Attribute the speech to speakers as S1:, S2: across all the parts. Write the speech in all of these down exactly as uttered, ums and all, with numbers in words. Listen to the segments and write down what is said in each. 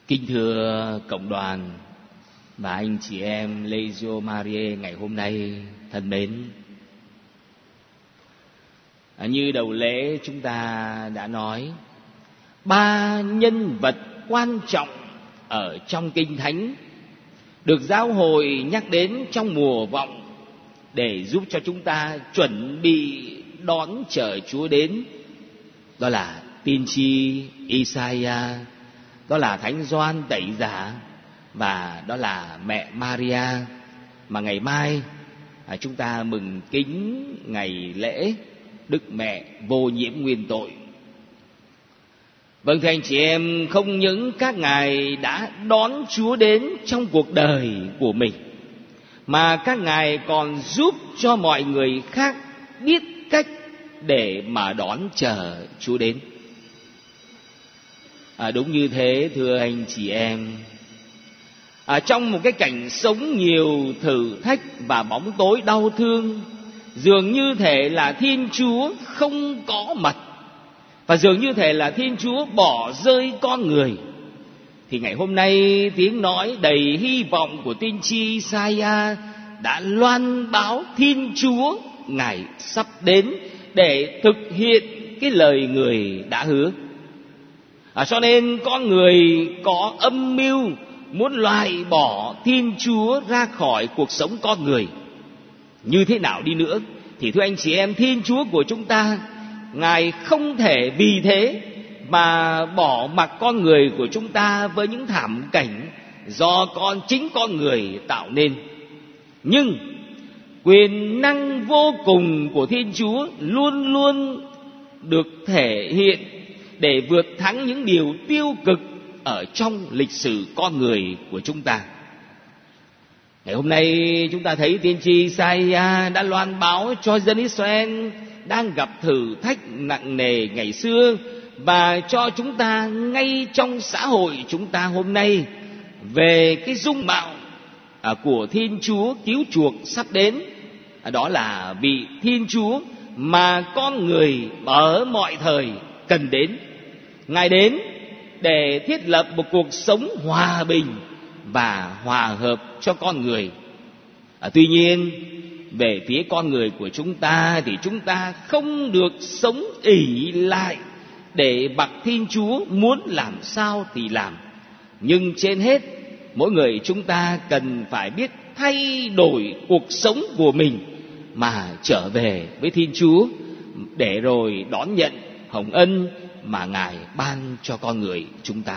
S1: Kính thưa cộng đoàn và anh chị em Legio Maria ngày hôm nay thân mến, à, như đầu lễ chúng ta đã nói, ba nhân vật quan trọng ở trong Kinh Thánh được Giáo hội nhắc đến trong mùa vọng để giúp cho chúng ta chuẩn bị đón chờ Chúa đến. Đó là tiên tri Isaiah, đó là Thánh Gioan Tẩy Giả và đó là mẹ Maria, mà ngày mai à, chúng ta mừng kính ngày lễ Đức Mẹ vô nhiễm nguyên tội. Vâng thưa anh chị em, không những các ngài đã đón Chúa đến trong cuộc đời của mình, mà các ngài còn giúp cho mọi người khác biết cách để mà đón chờ Chúa đến. À, đúng như thế thưa anh chị em, à, trong một cái cảnh sống nhiều thử thách và bóng tối đau thương, dường như thể là Thiên Chúa không có mặt, và dường như thể là Thiên Chúa bỏ rơi con người, thì ngày hôm nay tiếng nói đầy hy vọng của tiên tri Isaiah đã loan báo Thiên Chúa ngài sắp đến để thực hiện cái lời người đã hứa. À, cho nên con người có âm mưu muốn loại bỏ Thiên Chúa ra khỏi cuộc sống con người. Như thế nào đi nữa thì thưa anh chị em, Thiên Chúa của chúng ta, ngài không thể vì thế mà bỏ mặc con người của chúng ta với những thảm cảnh do con chính con người tạo nên. Nhưng quyền năng vô cùng của Thiên Chúa luôn luôn được thể hiện để vượt thắng những điều tiêu cực ở trong lịch sử con người của chúng ta. Ngày hôm nay chúng ta thấy tiên tri Isaiah đã loan báo cho dân Israel đang gặp thử thách nặng nề ngày xưa, và cho chúng ta ngay trong xã hội chúng ta hôm nay về cái dung mạo của Thiên Chúa cứu chuộc sắp đến. Đó là vị Thiên Chúa mà con người ở mọi thời cần đến. Ngài đến để thiết lập một cuộc sống hòa bình và hòa hợp cho con người. À, tuy nhiên về phía con người của chúng ta thì chúng ta không được sống ỷ lại để mặc Thiên Chúa muốn làm sao thì làm. Nhưng trên hết, mỗi người chúng ta cần phải biết thay đổi cuộc sống của mình mà trở về với Thiên Chúa, để rồi đón nhận hồng ân mà ngài ban cho con người chúng ta.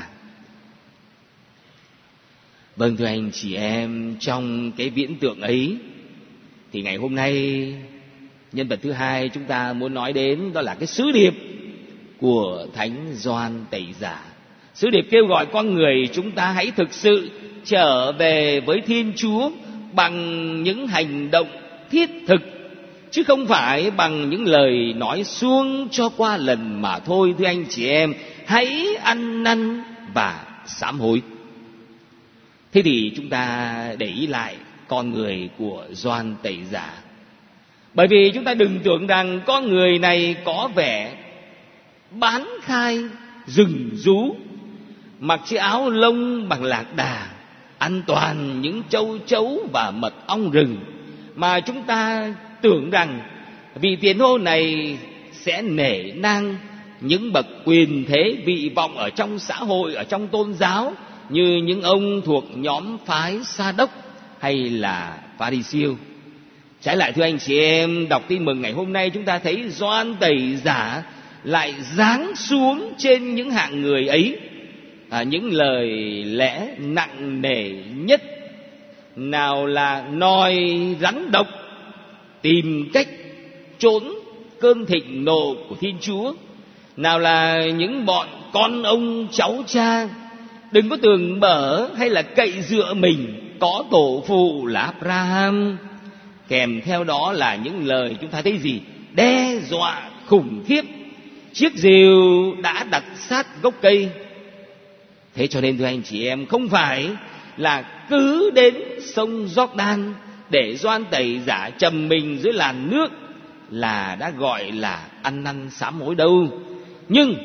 S1: Vâng thưa anh chị em, trong cái viễn tượng ấy thì ngày hôm nay nhân vật thứ hai chúng ta muốn nói đến đó là cái sứ điệp của Thánh Gioan Tẩy Giả. Sứ điệp kêu gọi con người chúng ta hãy thực sự trở về với Thiên Chúa bằng những hành động thiết thực, chứ không phải bằng những lời nói suông cho qua lần mà thôi. Thưa anh chị em, hãy ăn năn và sám hối. Thế thì chúng ta để ý lại con người của Gioan Tẩy Giả. Bởi vì chúng ta đừng tưởng rằng con người này có vẻ bán khai rừng rú, mặc chiếc áo lông bằng lạc đà, ăn toàn những châu chấu và mật ong rừng, mà chúng ta tưởng rằng vị tiền hô này sẽ nể nang những bậc quyền thế vị vọng ở trong xã hội, ở trong tôn giáo, như những ông thuộc nhóm phái Sa Đốc hay là Pha-ri-siêu. Trái lại thưa anh chị em, đọc tin mừng ngày hôm nay chúng ta thấy Gioan Tẩy Giả lại giáng xuống trên những hạng người ấy à, những lời lẽ nặng nề nhất. Nào là nòi rắn độc, tìm cách trốn cơn thịnh nộ của Thiên Chúa. Nào là những bọn con ông cháu cha, đừng có tưởng bở hay là cậy dựa mình có tổ phụ là Abraham. Kèm theo đó là những lời chúng ta thấy gì? Đe dọa khủng khiếp. Chiếc rìu đã đặt sát gốc cây. Thế cho nên thưa anh chị em, không phải là cứ đến sông Gióc-đan để Gioan Tẩy Giả trầm mình dưới làn nước là đã gọi là ăn năn sám hối đâu. Nhưng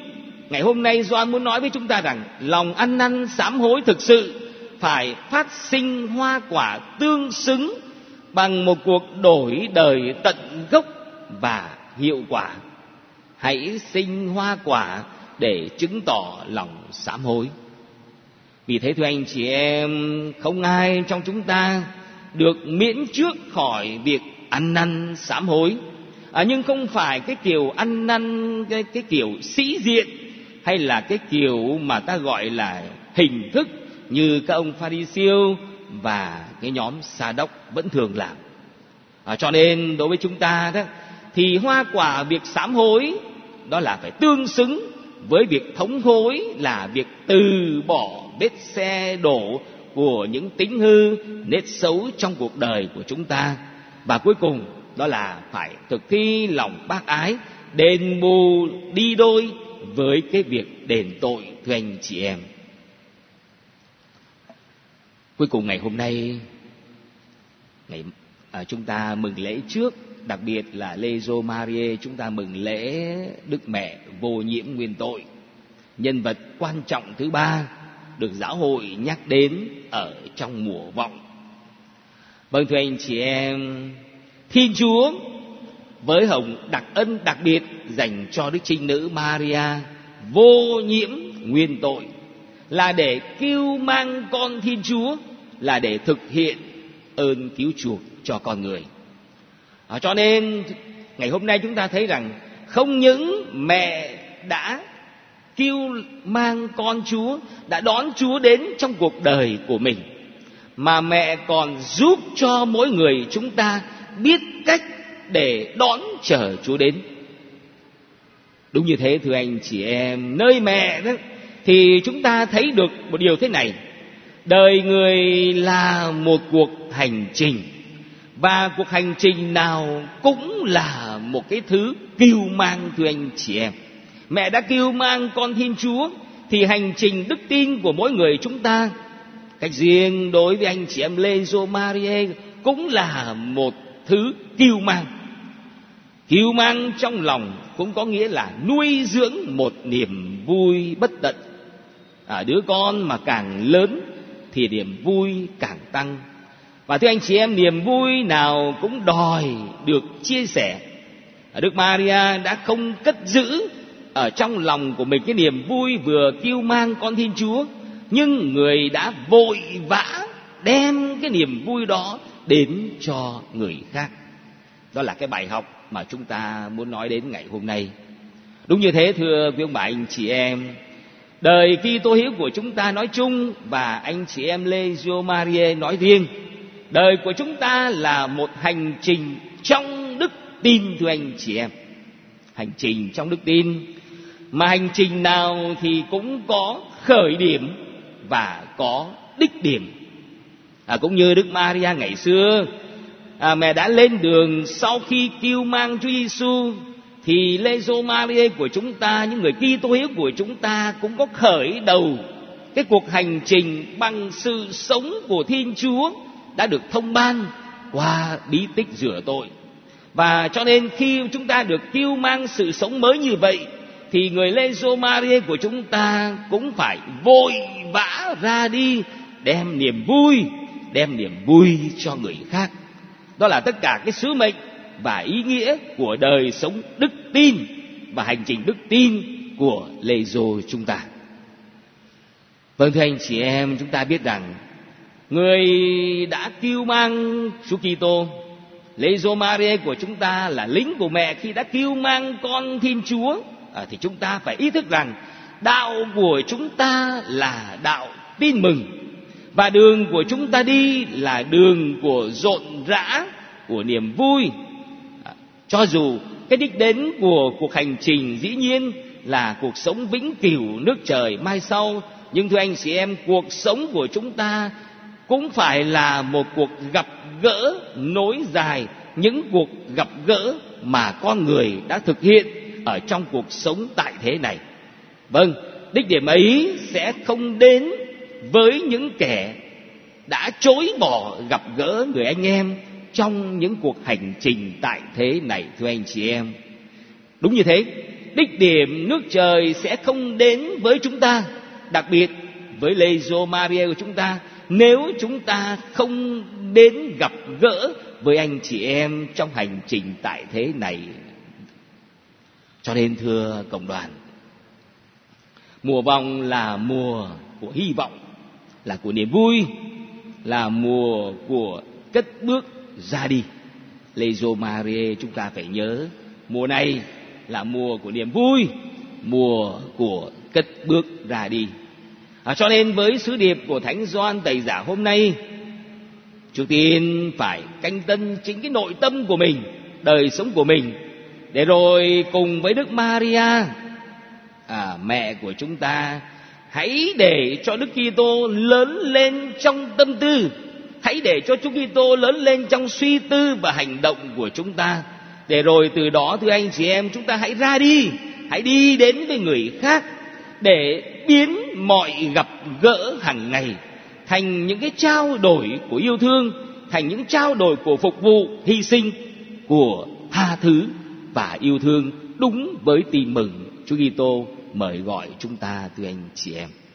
S1: ngày hôm nay Gioan muốn nói với chúng ta rằng lòng ăn năn sám hối thực sự phải phát sinh hoa quả tương xứng bằng một cuộc đổi đời tận gốc và hiệu quả. Hãy sinh hoa quả để chứng tỏ lòng sám hối. Vì thế thưa anh chị em, không ai trong chúng ta được miễn trước khỏi việc ăn năn sám hối. À, nhưng không phải cái kiểu ăn năn cái, cái kiểu sĩ diện, hay là cái kiểu mà ta gọi là hình thức như các ông Pha-ri-siêu và cái nhóm Sa Đốc vẫn thường làm. À, cho nên đối với chúng ta đó, thì hoa quả việc sám hối đó là phải tương xứng với việc thống hối, là việc từ bỏ vết xe đổ của những tính hư, nết xấu trong cuộc đời của chúng ta. Và cuối cùng đó là phải thực thi lòng bác ái, đền bù đi đôi với cái việc đền tội, thưa anh chị em. Cuối cùng ngày hôm nay, ngày à, chúng ta mừng lễ trước, đặc biệt là Lê-giô Marie, chúng ta mừng lễ Đức Mẹ vô nhiễm nguyên tội, nhân vật quan trọng thứ ba được giáo hội nhắc đến ở trong mùa vọng. Vâng thưa anh chị em, Thiên Chúa với hồng đặc ân đặc biệt dành cho Đức Trinh Nữ Maria vô nhiễm nguyên tội là để cứu mang con Thiên Chúa, là để thực hiện ơn cứu chuộc cho con người. À, cho nên ngày hôm nay chúng ta thấy rằng không những mẹ đã cứu mang con Chúa, đã đón Chúa đến trong cuộc đời của mình, mà mẹ còn giúp cho mỗi người chúng ta biết cách để đón chờ Chúa đến. Đúng như thế thưa anh chị em, nơi mẹ đó thì chúng ta thấy được một điều thế này: đời người là một cuộc hành trình, và cuộc hành trình nào cũng là một cái thứ cưu mang, thưa anh chị em. Mẹ đã cưu mang con Thiên Chúa, thì hành trình đức tin của mỗi người chúng ta, cách riêng đối với anh chị em Lê-giô Marie, cũng là một thứ cưu mang. Cưu mang trong lòng cũng có nghĩa là nuôi dưỡng một niềm vui bất tận. À, đứa con mà càng lớn thì niềm vui càng tăng. Và thưa anh chị em, niềm vui nào cũng đòi được chia sẻ. Đức Maria đã không cất giữ ở trong lòng của mình cái niềm vui vừa cưu mang con Thiên Chúa, nhưng người đã vội vã đem cái niềm vui đó đến cho người khác. Đó là cái bài học mà chúng ta muốn nói đến ngày hôm nay. Đúng như thế thưa quý ông bà anh chị em, đời Kitô hữu của chúng ta nói chung và anh chị em Lê-giô Marie nói riêng, đời của chúng ta là một hành trình trong đức tin, thưa anh chị em. Hành trình trong đức tin, mà hành trình nào thì cũng có khởi điểm và có đích điểm. À, cũng như Đức Maria ngày xưa, à, mẹ đã lên đường sau khi cưu mang Chúa Giêsu, thì Lê-giô Marie của chúng ta, những người Kitô hữu của chúng ta cũng có khởi đầu cái cuộc hành trình bằng sự sống của Thiên Chúa đã được thông ban qua bí tích rửa tội. Và cho nên khi chúng ta được cưu mang sự sống mới như vậy, thì người Lê-giô Marie của chúng ta cũng phải vội vã ra đi đem niềm vui, đem niềm vui cho người khác. Đó là tất cả cái sứ mệnh và ý nghĩa của đời sống đức tin và hành trình đức tin của Lê-giô chúng ta. Vâng thưa anh chị em, chúng ta biết rằng người đã cưu mang Chúa Kitô, Lê-giô Marie của chúng ta là lính của mẹ khi đã cưu mang con Thiên Chúa. À, thì chúng ta phải ý thức rằng đạo của chúng ta là đạo tin mừng, và đường của chúng ta đi là đường của rộn rã, của niềm vui. À, cho dù cái đích đến của cuộc hành trình dĩ nhiên là cuộc sống vĩnh cửu nước trời mai sau, nhưng thưa anh chị em, cuộc sống của chúng ta cũng phải là một cuộc gặp gỡ nối dài, những cuộc gặp gỡ mà con người đã thực hiện ở trong cuộc sống tại thế này. Vâng, đích điểm ấy sẽ không đến với những kẻ đã chối bỏ gặp gỡ người anh em trong những cuộc hành trình tại thế này, thưa anh chị em. Đúng như thế, đích điểm nước trời sẽ không đến với chúng ta, đặc biệt với lễ dỗ Maria của chúng ta, nếu chúng ta không đến gặp gỡ với anh chị em trong hành trình tại thế này. Cho nên thưa cộng đoàn, mùa vọng là mùa của hy vọng, là của niềm vui, là mùa của cất bước ra đi. Lễ dỗ Maria chúng ta phải nhớ, mùa này là mùa của niềm vui, mùa của cất bước ra đi. À, cho nên với sứ điệp của Thánh Gioan Tẩy Giả hôm nay, trước tiên phải canh tân chính cái nội tâm của mình, đời sống của mình, để rồi cùng với Đức Maria, à, mẹ của chúng ta, hãy để cho Đức Kitô lớn lên trong tâm tư, hãy để cho Chúa Kitô lớn lên trong suy tư và hành động của chúng ta, để rồi từ đó thưa anh chị em, chúng ta hãy ra đi, hãy đi đến với người khác, để biến mọi gặp gỡ hàng ngày thành những cái trao đổi của yêu thương, thành những trao đổi của phục vụ, hy sinh, của tha thứ và yêu thương, đúng với tin mừng Chúa Kitô mời gọi chúng ta thưa anh chị em.